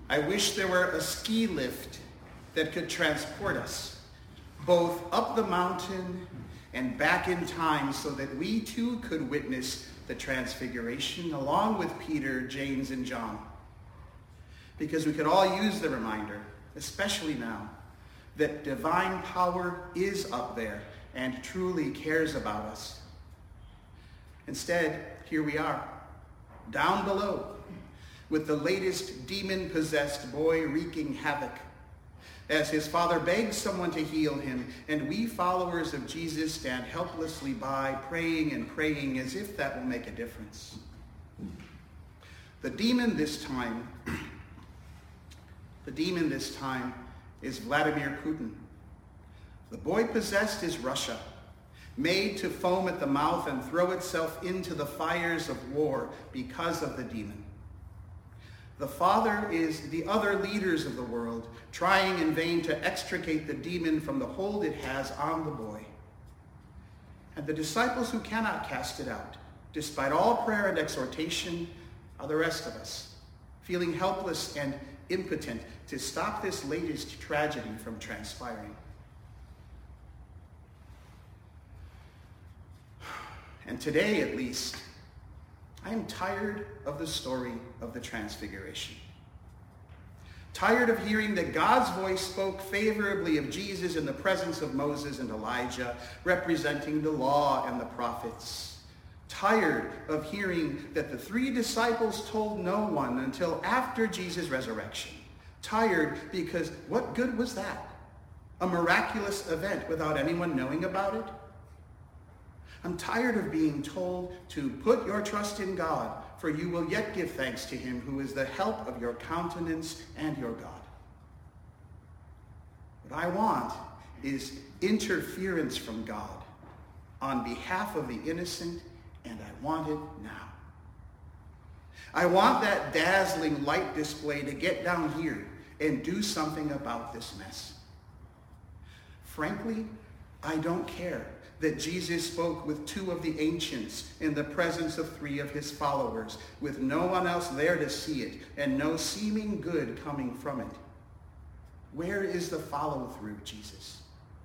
I wish there were a ski lift that could transport us both up the mountain and back in time so that we too could witness the transfiguration along with Peter, James, and John. Because we could all use the reminder, especially now, that divine power is up there and truly cares about us. Instead, here we are, down below, with the latest demon-possessed boy wreaking havoc, as his father begs someone to heal him, and we followers of Jesus stand helplessly by, praying and praying as if that will make a difference. The demon this time is Vladimir Putin. The boy possessed is Russia, made to foam at the mouth and throw itself into the fires of war because of the demon. The father is the other leaders of the world, trying in vain to extricate the demon from the hold it has on the boy. And the disciples who cannot cast it out, despite all prayer and exhortation, are the rest of us, feeling helpless and impotent to stop this latest tragedy from transpiring. And today, at least, I am tired of the story of the Transfiguration. Tired of hearing that God's voice spoke favorably of Jesus in the presence of Moses and Elijah, representing the law and the prophets. Tired of hearing that the 3 disciples told no one until after Jesus' resurrection. Tired because what good was that? A miraculous event without anyone knowing about it? I'm tired of being told to put your trust in God, for you will yet give thanks to him who is the help of your countenance and your God. What I want is interference from God on behalf of the innocent, and I want it now. I want that dazzling light display to get down here and do something about this mess. Frankly, I don't care that Jesus spoke with 2 of the ancients in the presence of 3 of his followers, with no one else there to see it and no seeming good coming from it. Where is the follow-through, Jesus?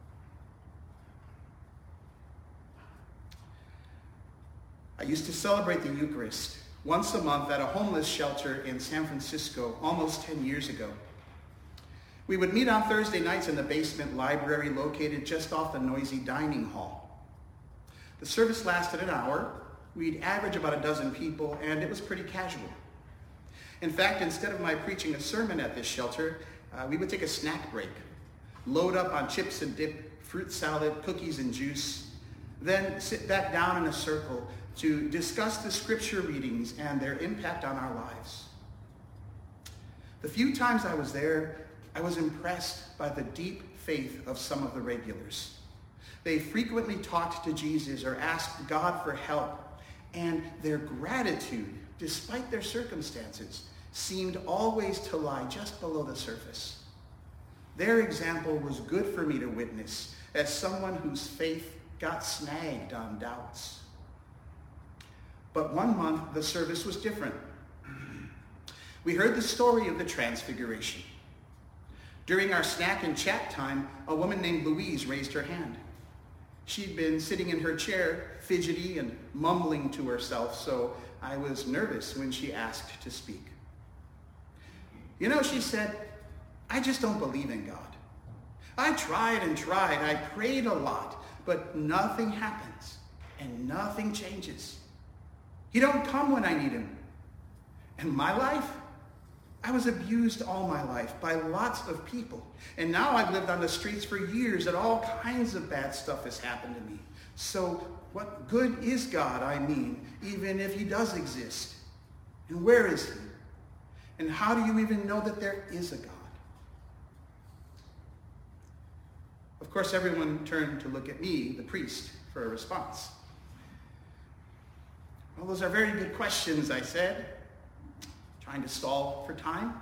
I used to celebrate the Eucharist once a month at a homeless shelter in San Francisco almost 10 years ago. We would meet on Thursday nights in the basement library located just off the noisy dining hall. The service lasted an hour. We'd average about a dozen people, and it was pretty casual. In fact, instead of my preaching a sermon at this shelter, we would take a snack break, load up on chips and dip, fruit salad, cookies and juice, then sit back down in a circle to discuss the scripture readings and their impact on our lives. The few times I was there, I was impressed by the deep faith of some of the regulars. They frequently talked to Jesus or asked God for help, and their gratitude, despite their circumstances, seemed always to lie just below the surface. Their example was good for me to witness as someone whose faith got snagged on doubts. But one month, the service was different. We heard the story of the Transfiguration. During our snack and chat time, a woman named Louise raised her hand. She'd been sitting in her chair, fidgety and mumbling to herself, so I was nervous when she asked to speak. You know, she said, I just don't believe in God. I tried and tried. I prayed a lot, but nothing happens and nothing changes. He don't come when I need him. And my life? I was abused all my life by lots of people. And now I've lived on the streets for years and all kinds of bad stuff has happened to me. So what good is God, I mean, even if he does exist? And where is he? And how do you even know that there is a God? Of course, everyone turned to look at me, the priest, for a response. Well, those are very good questions, I said, trying to stall for time.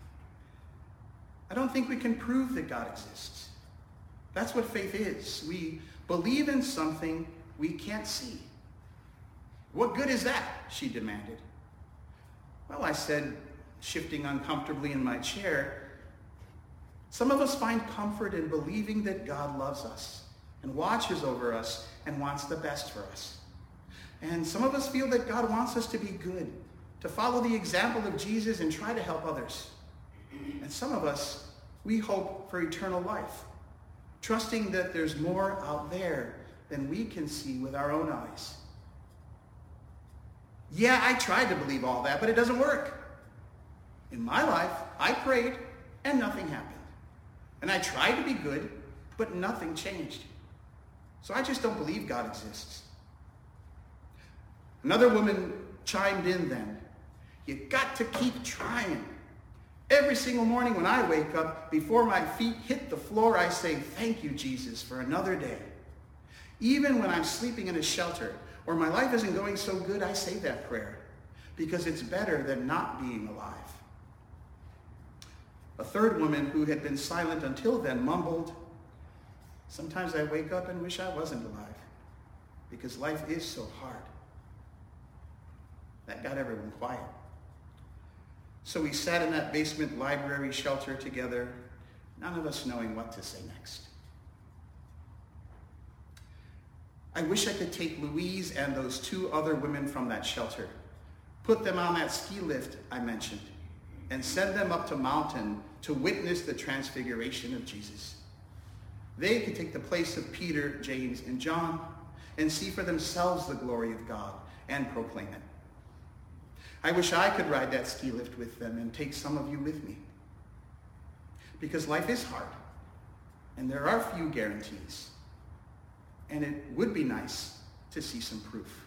I don't think we can prove that God exists. That's what faith is. We believe in something we can't see. What good is that? She demanded. Well, I said, shifting uncomfortably in my chair, some of us find comfort in believing that God loves us and watches over us and wants the best for us. And some of us feel that God wants us to be good, to follow the example of Jesus and try to help others. And some of us, we hope for eternal life, trusting that there's more out there than we can see with our own eyes. Yeah, I tried to believe all that, but it doesn't work. In my life, I prayed and nothing happened. And I tried to be good, but nothing changed. So I just don't believe God exists. Another woman chimed in then. You got to keep trying. Every single morning when I wake up, before my feet hit the floor, I say, thank you, Jesus, for another day. Even when I'm sleeping in a shelter or my life isn't going so good, I say that prayer because it's better than not being alive. A third woman who had been silent until then mumbled, sometimes I wake up and wish I wasn't alive because life is so hard. That got everyone quiet. So we sat in that basement library shelter together, none of us knowing what to say next. I wish I could take Louise and those two other women from that shelter, put them on that ski lift I mentioned, and send them up to mountain to witness the transfiguration of Jesus. They could take the place of Peter, James, and John and see for themselves the glory of God and proclaim it. I wish I could ride that ski lift with them and take some of you with me. Because life is hard, and there are few guarantees. And it would be nice to see some proof.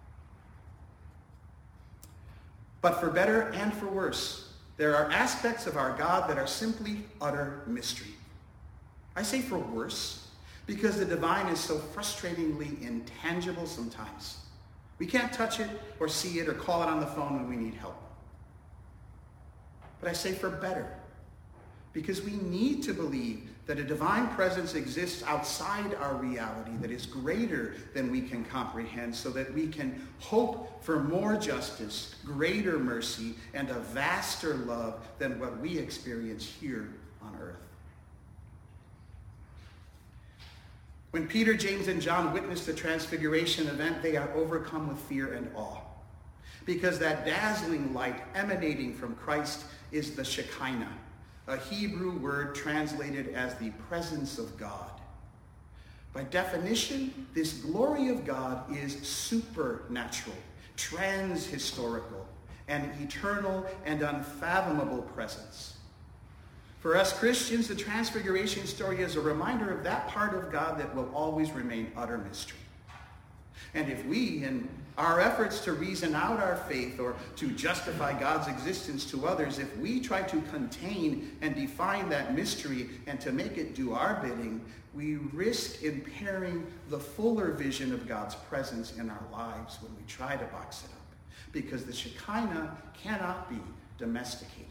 But for better and for worse, there are aspects of our God that are simply utter mystery. I say for worse because the divine is so frustratingly intangible sometimes. We can't touch it or see it or call it on the phone when we need help. But I say for better, because we need to believe that a divine presence exists outside our reality that is greater than we can comprehend, so that we can hope for more justice, greater mercy, and a vaster love than what we experience here on earth. When Peter, James, and John witness the transfiguration event, they are overcome with fear and awe, because that dazzling light emanating from Christ is the Shekinah, a Hebrew word translated as the presence of God. By definition, this glory of God is supernatural, trans-historical, an eternal and unfathomable presence. For us Christians, the Transfiguration story is a reminder of that part of God that will always remain utter mystery. And if we, in our efforts to reason out our faith or to justify God's existence to others, if we try to contain and define that mystery and to make it do our bidding, we risk impairing the fuller vision of God's presence in our lives when we try to box it up, because the Shekinah cannot be domesticated.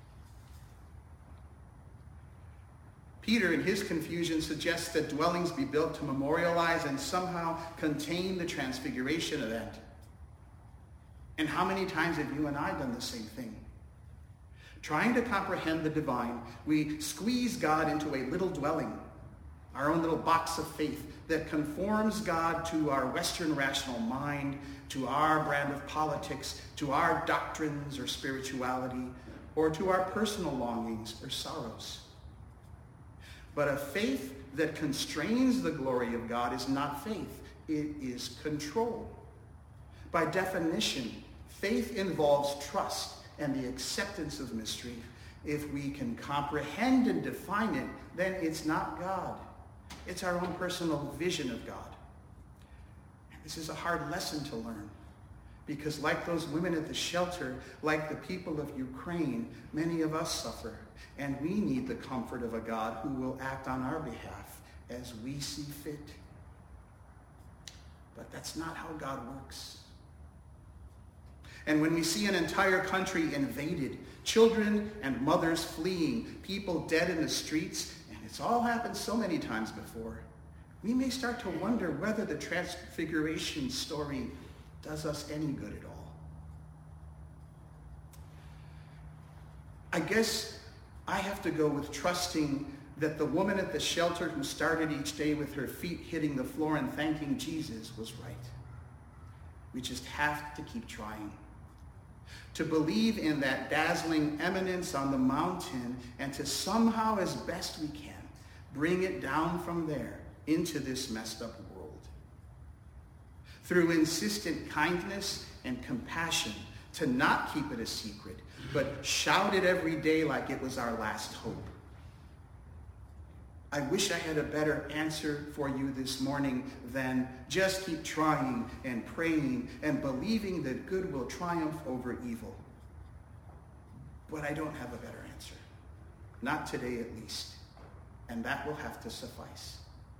Peter, in his confusion, suggests that dwellings be built to memorialize and somehow contain the transfiguration event. And how many times have you and I done the same thing? Trying to comprehend the divine, we squeeze God into a little dwelling, our own little box of faith that conforms God to our Western rational mind, to our brand of politics, to our doctrines or spirituality, or to our personal longings or sorrows. But a faith that constrains the glory of God is not faith. It is control. By definition, faith involves trust and the acceptance of mystery. If we can comprehend and define it, then it's not God. It's our own personal vision of God. And this is a hard lesson to learn, because like those women at the shelter, like the people of Ukraine, many of us suffer. And we need the comfort of a God who will act on our behalf as we see fit. But that's not how God works. And when we see an entire country invaded, children and mothers fleeing, people dead in the streets, and it's all happened so many times before, we may start to wonder whether the Transfiguration story does us any good at all. I guess I have to go with trusting that the woman at the shelter who started each day with her feet hitting the floor and thanking Jesus was right. We just have to keep trying. To believe in that dazzling eminence on the mountain and to somehow, as best we can, bring it down from there into this messed up world. Through insistent kindness and compassion, to not keep it a secret, but shout it every day like it was our last hope. I wish I had a better answer for you this morning than just keep trying and praying and believing that good will triumph over evil. But I don't have a better answer. Not today at least. And that will have to suffice.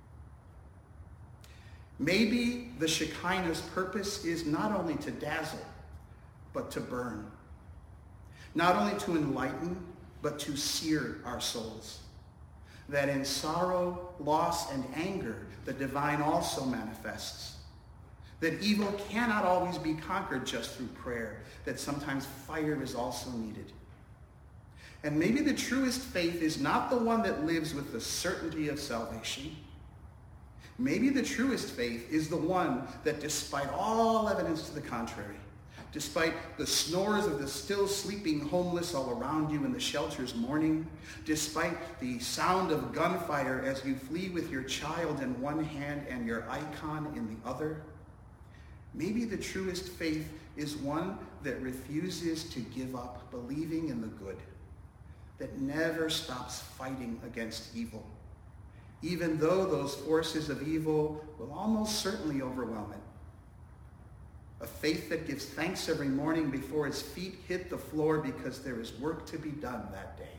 Maybe the Shekinah's purpose is not only to dazzle, but to burn. Not only to enlighten, but to sear our souls. That in sorrow, loss, and anger, the divine also manifests. That evil cannot always be conquered just through prayer. That sometimes fire is also needed. And maybe the truest faith is not the one that lives with the certainty of salvation. Maybe the truest faith is the one that, despite all evidence to the contrary, despite the snores of the still sleeping homeless all around you in the shelters mourning, despite the sound of gunfire as you flee with your child in one hand and your icon in the other, maybe the truest faith is one that refuses to give up believing in the good, that never stops fighting against evil, even though those forces of evil will almost certainly overwhelm it. A faith that gives thanks every morning before its feet hit the floor because there is work to be done that day.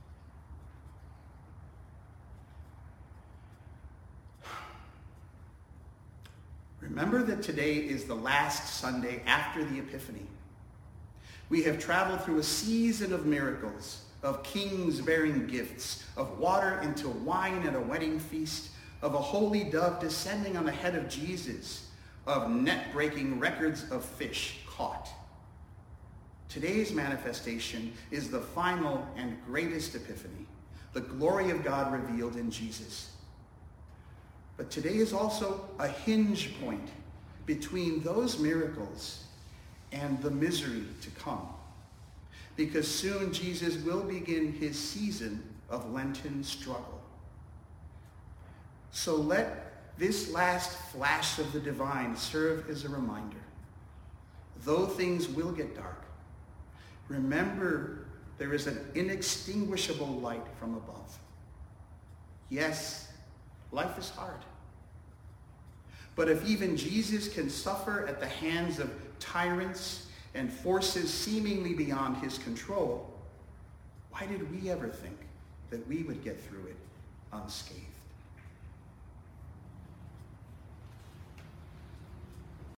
Remember that today is the last Sunday after the Epiphany. We have traveled through a season of miracles, of kings bearing gifts, of water into wine at a wedding feast, of a holy dove descending on the head of Jesus, of net-breaking records of fish caught. Today's manifestation is the final and greatest epiphany, the glory of God revealed in Jesus. But today is also a hinge point between those miracles and the misery to come, because soon Jesus will begin his season of Lenten struggle. So let this last flash of the divine serve as a reminder. Though things will get dark, remember there is an inextinguishable light from above. Yes, life is hard. But if even Jesus can suffer at the hands of tyrants and forces seemingly beyond his control, why did we ever think that we would get through it unscathed?